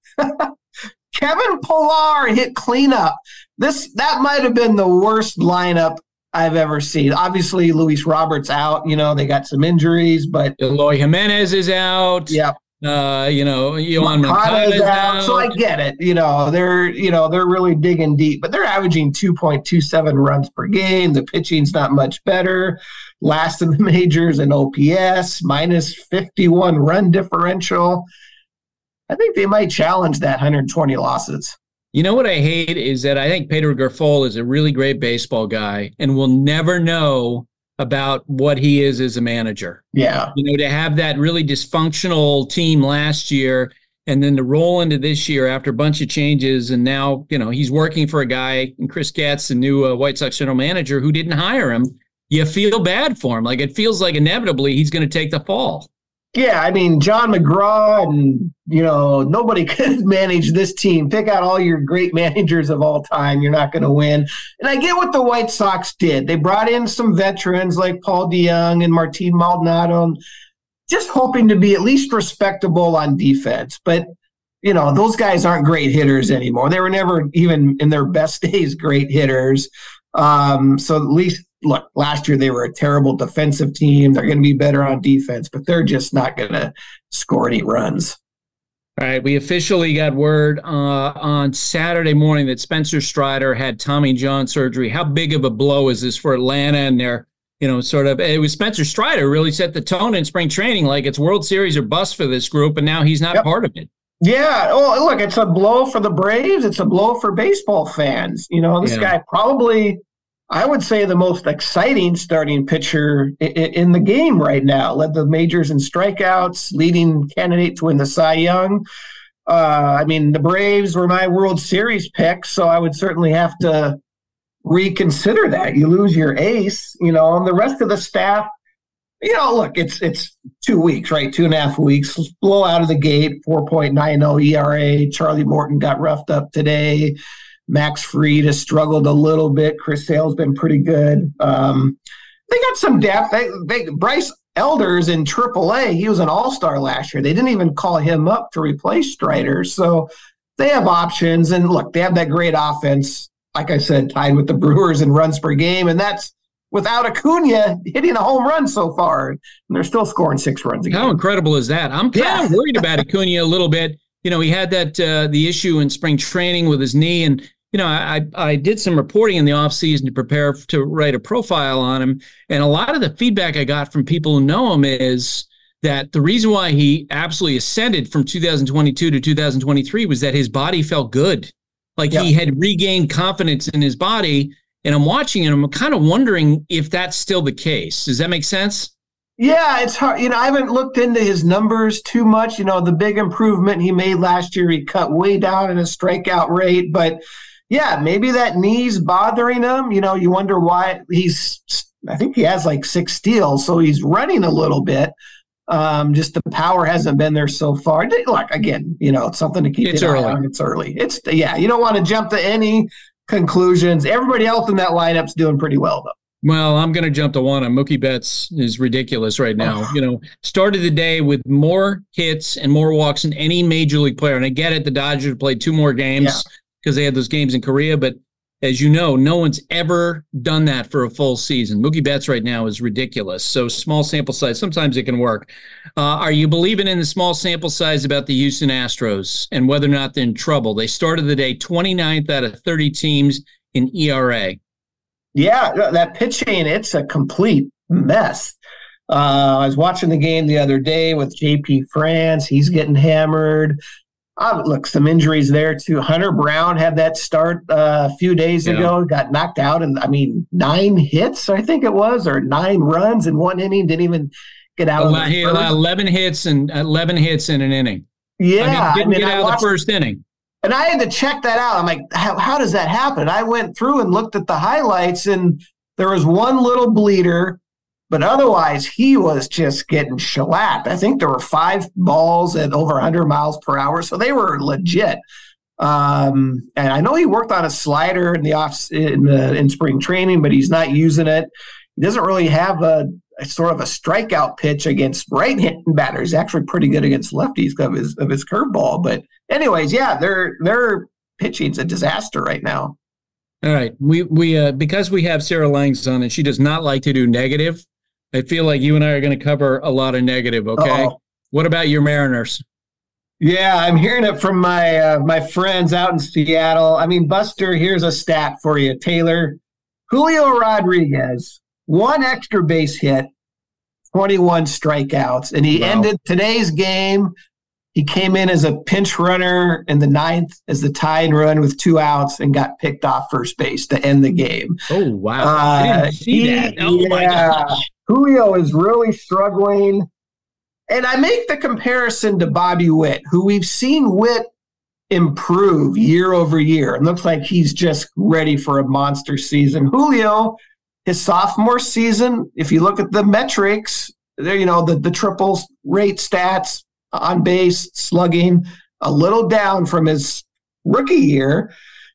Kevin Pillar hit cleanup. This that might have been the worst lineup I've ever seen. Obviously, Luis Roberts out. You know, they got some injuries, but Eloy Jimenez is out. Yeah. Uh, you know, Yohan Moncada is out, out. So I get it. You know, they're you know they're really digging deep, but they're averaging two point two seven runs per game. The pitching's not much better. Last in the majors in O P S, minus fifty-one run differential. I think they might challenge that one hundred twenty losses. You know what I hate is that I think Pedro Grifol is a really great baseball guy, and we'll never know about what he is as a manager. Yeah. You know, to have that really dysfunctional team last year and then to roll into this year after a bunch of changes. And now, you know, he's working for a guy, and Chris Getz, the new uh, White Sox general manager, who didn't hire him. You feel bad for him. Like it feels like inevitably he's going to take the fall. Yeah, I mean, John McGraw and, you know, nobody could manage this team. Pick out all your great managers of all time. You're not going to win. And I get what the White Sox did. They brought in some veterans like Paul DeYoung and Martin Maldonado, just hoping to be at least respectable on defense. But, you know, those guys aren't great hitters anymore. They were never even in their best days great hitters. Um, so at least, look, last year they were a terrible defensive team. They're going to be better on defense, but they're just not going to score any runs. All right, we officially got word uh, on Saturday morning that Spencer Strider had Tommy John surgery. How big of a blow is this for Atlanta and their, you know, sort of, it was Spencer Strider really set the tone in spring training, like it's World Series or bust for this group, and now he's not yep. part of it. Yeah. Oh, look, it's a blow for the Braves. It's a blow for baseball fans. You know, this yeah. guy probably, I would say, the most exciting starting pitcher in, in the game right now. Led the majors in strikeouts, leading candidate to win the Cy Young. Uh, I mean, the Braves were my World Series pick, so I would certainly have to reconsider that. You lose your ace, you know, and the rest of the staff, you know, look, it's it's two weeks, right? Two and a half weeks. Blow out of the gate, four point nine oh E R A. Charlie Morton got roughed up today. Max Fried has struggled a little bit. Chris Sale's been pretty good. Um, they got some depth. They, they, Bryce Elder's in triple A. He was an all-star last year. They didn't even call him up to replace Strider. So they have options. And look, they have that great offense like I said, tied with the Brewers in runs per game, and that's without Acuna hitting a home run so far. And they're still scoring six runs a game. How incredible is that? I'm kind Yeah. of worried about Acuna a little bit. You know, he had that uh, the issue in spring training with his knee, and you know, I I did some reporting in the offseason to prepare to write a profile on him, and a lot of the feedback I got from people who know him is that the reason why he absolutely ascended from two thousand twenty-two to two thousand twenty-three was that his body felt good. Like Yeah. he had regained confidence in his body. And I'm watching and I'm kind of wondering if that's still the case. Does that make sense? Yeah, it's hard. You know, I haven't looked into his numbers too much. You know, the big improvement he made last year, he cut way down in his strikeout rate. But yeah, maybe that knee's bothering him. You know, you wonder why he's, I think he has like six steals, so he's running a little bit. Um, just the power hasn't been there so far. Look, again, you know, it's something to keep It's an eye early. on. It's early. It's, yeah, you don't want to jump to any conclusions. Everybody else in that lineup's doing pretty well, though. Well, I'm going to jump to one. Mookie Betts is ridiculous right now. Oh. You know, started the day with more hits and more walks than any major league player. And I get it, the Dodgers played two more games because they had those games in Korea. But as you know, no one's ever done that for a full season. Mookie Betts right now is ridiculous. So small sample size, sometimes it can work. Uh, are you believing in the small sample size about the Houston Astros and whether or not they're in trouble? They started the day twenty-ninth out of thirty teams in E R A. Yeah, that pitching, it's a complete mess. Uh, I was watching the game the other day with J P France. He's getting hammered. Uh, look, some injuries there too. Hunter Brown had that start uh, a few days Yeah. ago, got knocked out, and I mean, nine hits, I think it was, or nine runs in one inning. Didn't even get out of Ele- the He first. allowed eleven hits and eleven hits in an inning. Yeah, I mean, I didn't mean, get I out of watched- the first inning. And I had to check that out. I'm like, how, how does that happen? I went through and looked at the highlights, and there was one little bleeder, but otherwise he was just getting shellacked. I think there were five balls at over one hundred miles per hour, so they were legit. Um, and I know he worked on a slider in the off in, the, in spring training, but he's not using it. He doesn't really have a, a sort of a strikeout pitch against right-handed batters. He's actually pretty good against lefties of his of his curveball. But anyways, yeah, their their pitching's a disaster right now. All right, we we uh, because we have Sarah Langs on and she does not like to do negative. I feel like you and I are going to cover a lot of negative. Okay, Uh-oh. What about your Mariners? Yeah, I'm hearing it from my uh, my friends out in Seattle. I mean, Buster, here's a stat for you, Taylor. Julio Rodriguez, one extra base hit, twenty-one strikeouts, and he Wow. ended today's game. He came in as a pinch runner in the ninth as the tying run with two outs and got picked off first base to end the game. Oh, wow. Uh, I didn't see he- that. Oh, my yeah, gosh. Julio is really struggling. And I make the comparison to Bobby Witt, who we've seen Witt improve year over year. It looks like he's just ready for a monster season. Julio, his sophomore season, if you look at the metrics, there, you know, the, the triples rate stats, on base, slugging, a little down from his rookie year.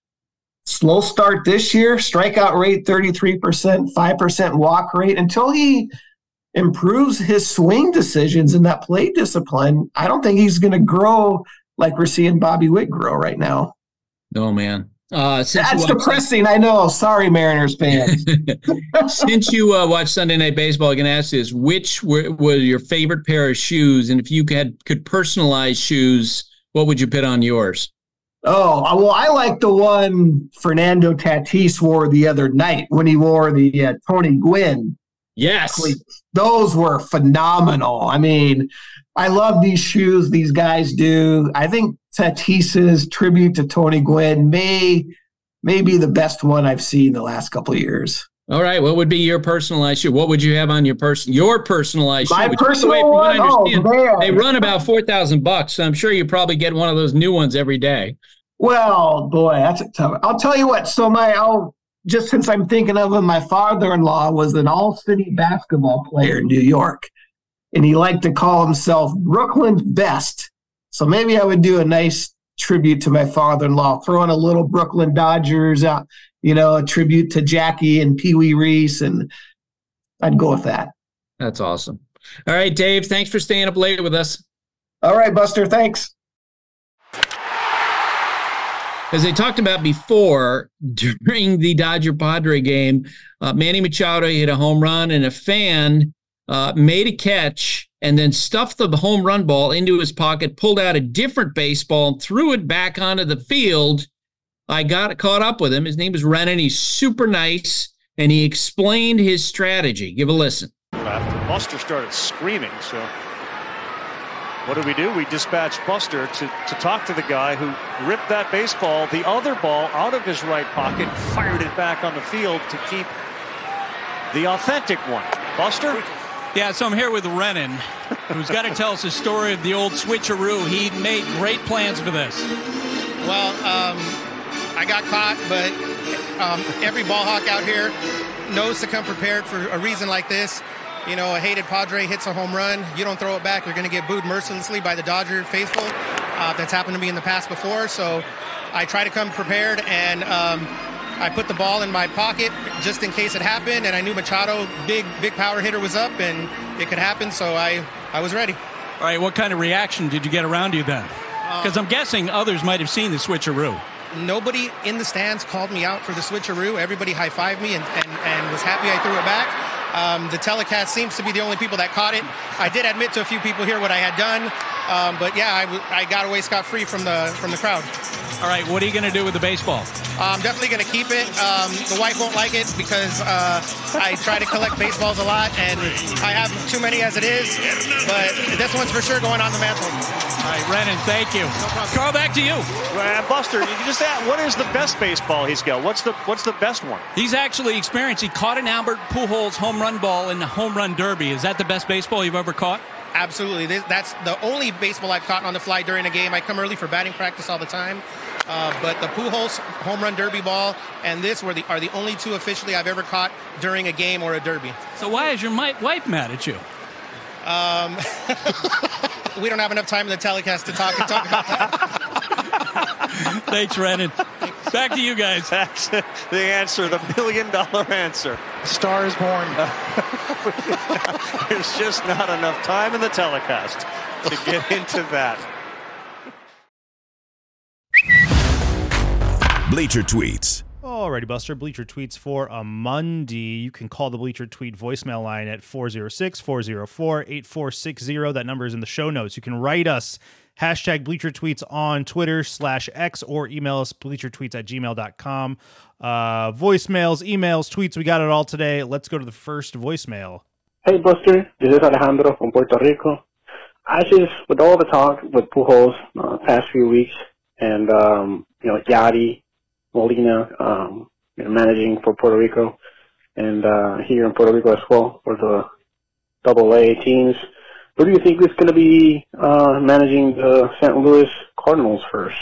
Slow start this year, strikeout rate thirty-three percent, five percent walk rate. Until he improves his swing decisions and that play discipline, I don't think he's going to grow like we're seeing Bobby Witt grow right now. Oh, man. Uh, since That's you watch- depressing, I know. Sorry, Mariners fans. Since you uh, watch Sunday Night Baseball, I can ask this: which were, were your favorite pair of shoes? And if you had could personalize shoes, what would you put on yours? Oh, well, I like the one Fernando Tatis wore the other night when he wore the uh, Tony Gwynn. Yes. cleats. Those were phenomenal. I mean, I love these shoes these guys do. I think Tatis's tribute to Tony Gwynn may, may be the best one I've seen the last couple of years. All right. What would be your personalized shoe? What would you have on your person? Your personalized My shoe? Which, personal by the way, from what I one? Oh, understand, man. they run about four thousand bucks. So I'm sure you probably get one of those new ones every day. Well, boy, that's a tough. I'll tell you what. So my, I'll just since I'm thinking of him, my father-in-law was an all-city basketball player in New York, and he liked to call himself Brooklyn's best. So maybe I would do a nice tribute to my father-in-law, throw in a little Brooklyn Dodgers out, you know, a tribute to Jackie and Pee Wee Reese, and I'd go with that. That's awesome. All right, Dave, thanks for staying up late with us. All right, Buster, thanks. as I talked about before, during the Dodger-Padre game, uh, Manny Machado hit a home run, and a fan uh, made a catch and then stuffed the home run ball into his pocket, pulled out a different baseball, and threw it back onto the field. I got caught up with him. His name is Renan. He's super nice, and he explained his strategy. Give a listen. After Buster started screaming, so what did we do? We dispatched Buster to, to talk to the guy who ripped that baseball, the other ball, out of his right pocket, fired it back on the field to keep the authentic one. Buster? Yeah, so I'm here with Renan, who's got to tell us the story of the old switcheroo. He made great plans for this. Well, um, I got caught, but um, every ball hawk out here knows to come prepared for a reason like this. You know, a hated Padre hits a home run. You don't throw it back, you're going to get booed mercilessly by the Dodger faithful. Uh, that's happened to me in the past before. So I try to come prepared, and um, I put the ball in my pocket just in case it happened. And I knew Machado, big, big power hitter, was up, and it could happen. So I, I was ready. All right, what kind of reaction did you get around you then? Because I'm guessing others might have seen the switcheroo. Nobody in the stands called me out for the switcheroo. Everybody high-fived me and, and, and was happy I threw it back. Um, the telecast seems to be the only people that caught it. I did admit to a few people here what I had done, um, but yeah, I, w- I got away scot-free from the from the crowd. All right, what are you going to do with the baseball? I'm definitely going to keep it. Um, the wife won't like it because uh, I try to collect baseballs a lot, and I have too many as it is, but this one's for sure going on the mantle. All right, Renan, thank you. No Carl, back to you. Uh, Buster, you can just ask, what is the best baseball he's got? What's the what's the best one? He's actually experienced. He caught an Albert Pujols home run ball in the home run derby. Is that the best baseball you've ever caught? Absolutely. That's the only baseball I've caught on the fly during a game. I come early for batting practice all the time. Uh, but the Pujols home run derby ball and this were the, are the only two officially I've ever caught during a game or a derby. So why is your wife mad at you? Um, we don't have enough time in the telecast to talk and talk about that. Thanks, Renan. Back to you guys. That's the answer, the million dollar answer. Star is born. There's just not enough time in the telecast to get into that. Bleacher Tweets. Alrighty, Buster. Bleacher Tweets for a Monday. You can call the Bleacher Tweet voicemail line at four oh six, four oh four, eight four six oh. That number is in the show notes. You can write us, hashtag Bleacher Tweets on Twitter slash X, or email us bleachertweets at gmail dot com. Uh, voicemails, emails, tweets, we got it all today. Let's go to the first voicemail. Hey, Buster. This is Alejandro from Puerto Rico. I just, with all the talk with Pujols uh, past few weeks, and, um, you know, Yadi, Molina, um, you know, managing for Puerto Rico, and uh, here in Puerto Rico as well for the double A teams. Who do you think is going to be uh, managing the Saint Louis Cardinals first?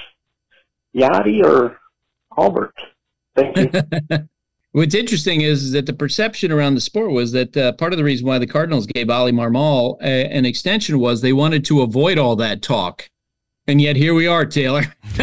Yadi or Albert? Thank you. What's interesting is that the perception around the sport was that uh, part of the reason why the Cardinals gave Oli Marmol a, an extension was they wanted to avoid all that talk. And yet here we are, Taylor.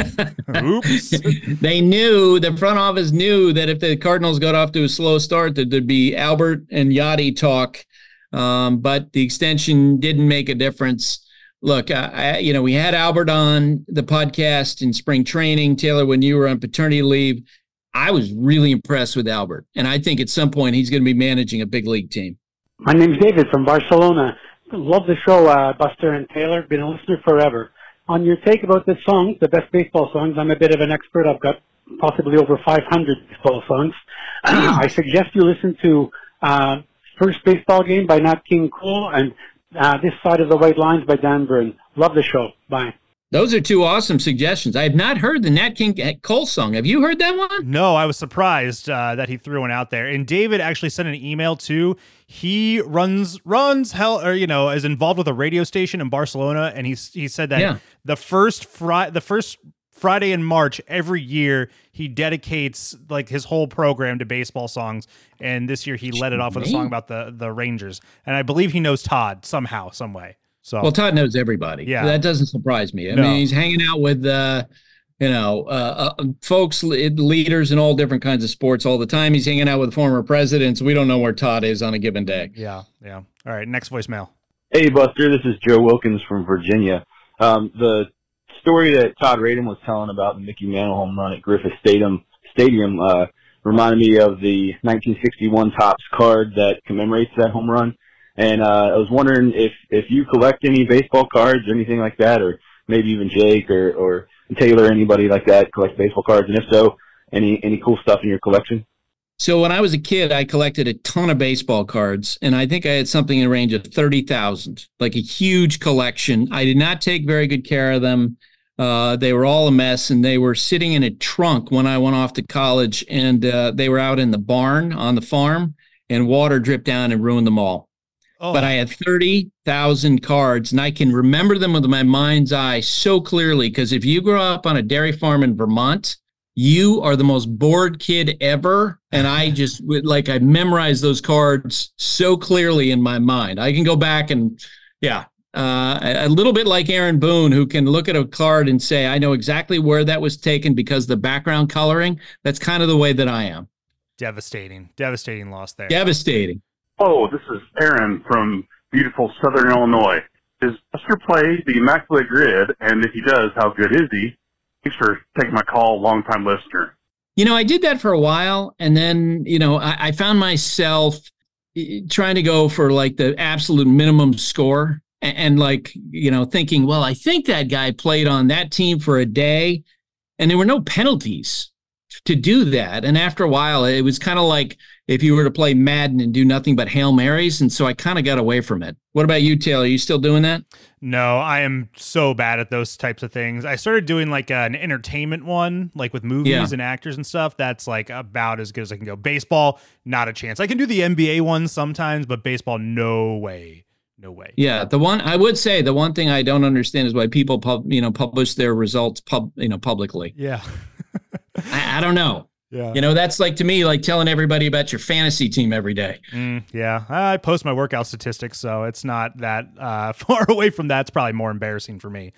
Oops. They knew, the front office knew that if the Cardinals got off to a slow start, that there'd be Albert and Yadi talk. Um, but the extension didn't make a difference. Look, I, I, you know, we had Albert on the podcast in spring training. Taylor, when you were on paternity leave, I was really impressed with Albert. And I think at some point he's going to be managing a big league team. My name's David from Barcelona. Love the show, uh, Buster and Taylor. Been a listener forever. On your take about the songs, the best baseball songs, I'm a bit of an expert. I've got possibly over five hundred baseball songs. I suggest you listen to uh, First Baseball Game by Nat King Cole and uh, This Side of the White Lines by Dan Byrne. Love the show. Bye. Those are two awesome suggestions. I have not heard the Nat King Cole song. Have you heard that one? No, I was surprised uh, that he threw one out there. And David actually sent an email too. He runs runs hell, or you know, is involved with a radio station in Barcelona, and he he said that yeah. the first fri- the first Friday in March every year he dedicates like his whole program to baseball songs. And this year he led it off with a song about the the Rangers, and I believe he knows Todd somehow, some way. So well, Todd knows everybody. Yeah, that doesn't surprise me. I no. mean, he's hanging out with uh, you know uh, uh, folks, leaders in all different kinds of sports all the time. He's hanging out with former presidents. We don't know where Todd is on a given day. Yeah, yeah. All right, next voicemail. Hey, Buster. This is Joe Wilkins from Virginia. Um, the story that Todd Radin was telling about the Mickey Mantle home run at Griffith Stadium, Stadium uh, reminded me of the nineteen sixty-one Topps card that commemorates that home run. And uh, I was wondering if, if you collect any baseball cards or anything like that, or maybe even Jake or, or Taylor, anybody like that collect baseball cards. And if so, any any cool stuff in your collection? So when I was a kid, I collected a ton of baseball cards, and I think I had something in the range of thirty thousand, like a huge collection. I did not take very good care of them. Uh, they were all a mess, and they were sitting in a trunk when I went off to college, and uh, they were out in the barn on the farm, and water dripped down and ruined them all. Oh. But I had thirty thousand cards, and I can remember them with my mind's eye so clearly, because if you grow up on a dairy farm in Vermont, you are the most bored kid ever. And I just like, I memorized those cards so clearly in my mind. I can go back and, yeah, uh, a little bit like Aaron Boone, who can look at a card and say, I know exactly where that was taken because the background coloring. That's kind of the way that I am. Devastating, devastating loss there. Devastating. Oh, this is Aaron from beautiful Southern Illinois. Does Buster play the Immaculate Grid? And if he does, how good is he? Thanks for taking my call, long-time listener. You know, I did that for a while, and then, you know, I, I found myself trying to go for, like, the absolute minimum score and, and, like, you know, thinking, well, I think that guy played on that team for a day, and there were no penalties to do that. And after a while, it was kind of like if you were to play Madden and do nothing but Hail Marys, and so I kind of got away from it. What about you, Taylor? Are you still doing that? No, I am so bad at those types of things. I started doing like an entertainment one, like with movies yeah. and actors and stuff. That's like about as good as I can go. Baseball, not a chance. I can do the N B A one sometimes, but baseball, no way. No way. Yeah, the one I would say the one thing I don't understand is why people pub, you know, publish their results pub, you know, publicly. Yeah. I, I don't know. Yeah. You know, that's like to me, like telling everybody about your fantasy team every day. Mm, yeah. I post my workout statistics, so it's not that uh, far away from that. It's probably more embarrassing for me.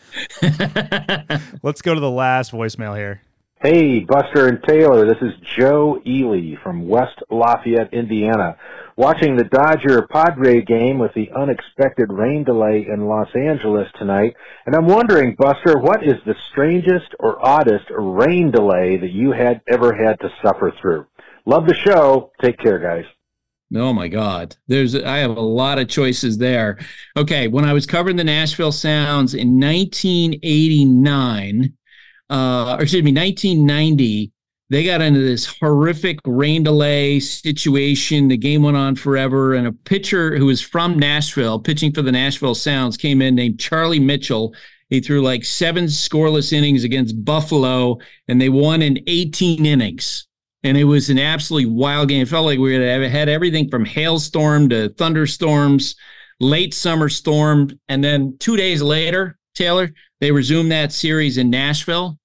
Let's go to the last voicemail here. Hey, Buster and Taylor. This is Joe Ely from West Lafayette, Indiana. Watching the Dodger-Padre game with the unexpected rain delay in Los Angeles tonight. And I'm wondering, Buster, what is the strangest or oddest rain delay that you had ever had to suffer through? Love the show. Take care, guys. Oh, my God. There's I have a lot of choices there. Okay, when I was covering the Nashville Sounds in nineteen eighty-nine, uh, or excuse me, nineteen ninety, they got into this horrific rain delay situation. The game went on forever, and a pitcher who was from Nashville, pitching for the Nashville Sounds, came in named Charlie Mitchell. He threw like seven scoreless innings against Buffalo, and they won in eighteen innings. And it was an absolutely wild game. It felt like we had had everything from hailstorm to thunderstorms, late summer storm. And then two days later, Taylor, they resumed that series in Nashville.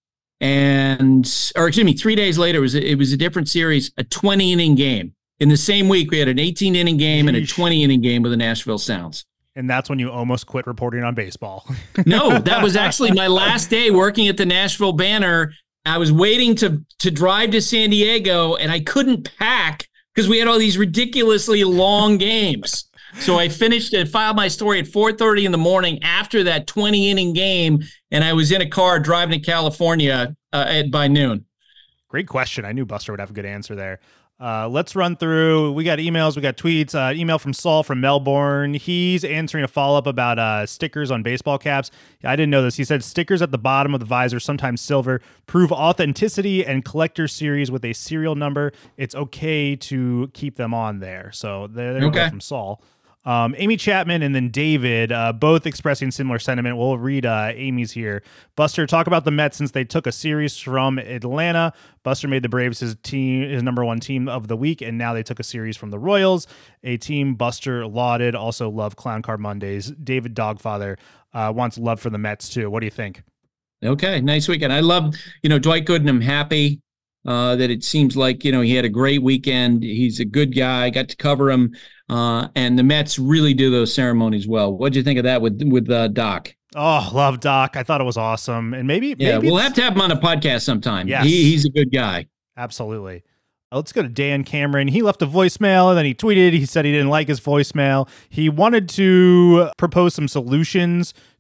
And, or excuse me, three days later, it was, it was a different series, a twenty inning game. In the same week, we had an eighteen inning game and a twenty inning game with the Nashville Sounds. And that's when you almost quit reporting on baseball. No, that was actually my last day working at the Nashville Banner. I was waiting to to drive to San Diego, and I couldn't pack because we had all these ridiculously long games. So I finished and filed my story at four thirty in the morning after that twenty inning game, and I was in a car driving to California uh, at by noon. Great question. I knew Buster would have a good answer there. Uh, let's run through. We got emails. We got tweets. Uh, email from Saul from Melbourne. He's answering a follow-up about uh, stickers on baseball caps. I didn't know this. He said stickers at the bottom of the visor, sometimes silver, prove authenticity and collector series with a serial number. It's okay to keep them on there. So there, there we okay. go from Saul. Um, Amy Chapman and then David, uh, both expressing similar sentiment. We'll read uh, Amy's here. Buster, talk about the Mets since they took a series from Atlanta. Buster made the Braves his team, his number one team of the week, and now they took a series from the Royals, a team Buster lauded. Also love Clown Car Mondays. David Dogfather uh, wants love for the Mets too. What do you think? Okay, nice weekend. I love, you know, Dwight Gooden. I'm happy uh, that it seems like, you know, he had a great weekend. He's a good guy. Got to cover him. Uh, and the Mets really do those ceremonies well. What'd you think of that with with uh, Doc? Oh, love Doc. I thought it was awesome. And maybe, yeah, maybe we'll have to have him on a podcast sometime. Yes. He, he's a good guy. Absolutely. Let's go to Dan Cameron. He left a voicemail and then he tweeted. He said he didn't like his voicemail. He wanted to propose some solutions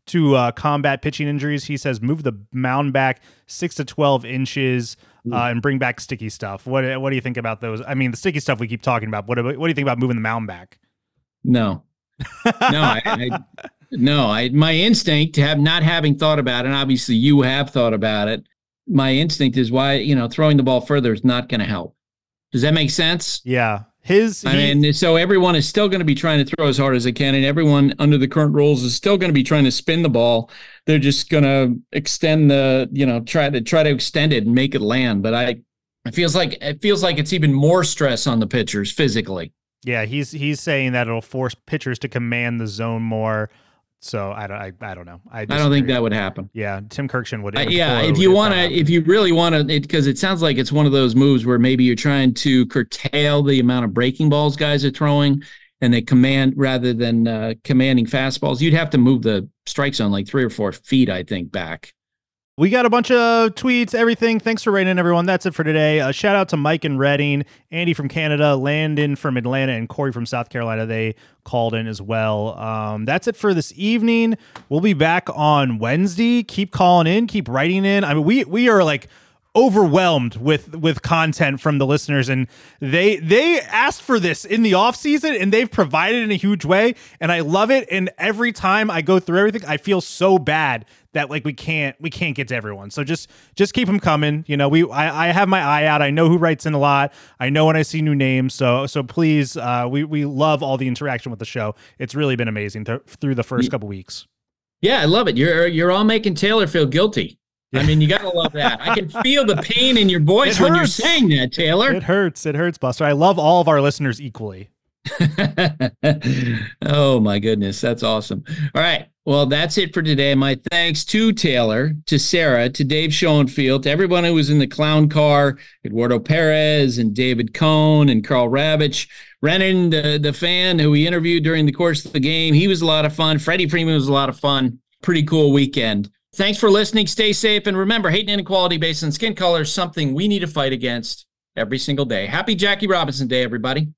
to uh, combat pitching injuries. He says move the mound back six to twelve inches uh, and bring back sticky stuff. What what do you think about those? I mean, the sticky stuff we keep talking about. What what do you think about moving the mound back? No, no, I, I no. I my instinct, have not having thought about it, and obviously you have thought about it. My instinct is why you know throwing the ball further is not going to help. Does that make sense? Yeah. His, I he, mean, so everyone is still going to be trying to throw as hard as they can, and everyone under the current rules is still going to be trying to spin the ball. They're just going to extend the, you know, try to try to extend it and make it land. But I, it feels like it feels like it's even more stress on the pitchers physically. Yeah, he's he's saying that it'll force pitchers to command the zone more. So I don't, I, I don't know. I, I don't think that would happen. Yeah, Tim Kirkshin would. Uh, yeah, if you want to, if you really want to, because it, it sounds like it's one of those moves where maybe you're trying to curtail the amount of breaking balls guys are throwing, and they command rather than uh, commanding fastballs. You'd have to move the strike zone like three or four feet, I think, back. We got a bunch of tweets, everything. Thanks for writing in, everyone. That's it for today. Uh, shout out to Mike in Reading, Andy from Canada, Landon from Atlanta, and Corey from South Carolina. They called in as well. Um, that's it for this evening. We'll be back on Wednesday. Keep calling in, keep writing in. I mean, we we are like overwhelmed with with content from the listeners, and they they asked for this in the off season, and they've provided in a huge way, and I love it. And every time I go through everything, I feel so bad that like we can't we can't get to everyone. So just just keep them coming. You know, we I, I have my eye out. I know who writes in a lot. I know when I see new names. So so please, uh, we we love all the interaction with the show. It's really been amazing to, through the first couple weeks. Yeah, I love it. You're you're all making Taylor feel guilty. I mean, you gotta love that. I can feel the pain in your voice when you're saying that, Taylor. It hurts. It hurts, Buster. I love all of our listeners equally. Oh my goodness, that's awesome. All right, well, that's it for today. My thanks to Taylor, to Sarah, to Dave Schoenfield, to everyone who was in the clown car, Eduardo Perez and David Cohn and Carl Ravitch, Renan, the, the fan who we interviewed during the course of the game. He was a lot of fun. Freddie Freeman was a lot of fun. Pretty cool weekend. Thanks for listening. Stay safe. And remember, hate and inequality based on skin color is something we need to fight against every single day. Happy Jackie Robinson Day, everybody.